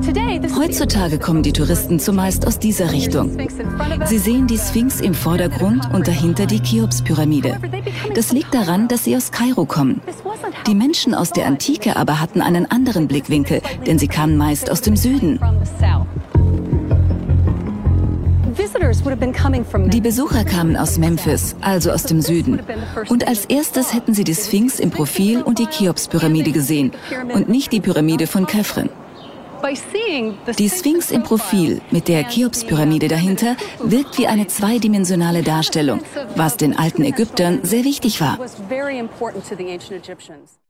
Heutzutage kommen die Touristen zumeist aus dieser Richtung. Sie sehen die Sphinx im Vordergrund und dahinter die Cheops-Pyramide. Das liegt daran, dass sie aus Kairo kommen. Die Menschen aus der Antike aber hatten einen anderen Blickwinkel, denn sie kamen meist aus dem Süden. Die Besucher kamen aus Memphis, also aus dem Süden. Und als erstes hätten sie die Sphinx im Profil und die Cheops-Pyramide gesehen und nicht die Pyramide von Khafre. Die Sphinx im Profil mit der Cheops-Pyramide dahinter wirkt wie eine zweidimensionale Darstellung, was den alten Ägyptern sehr wichtig war.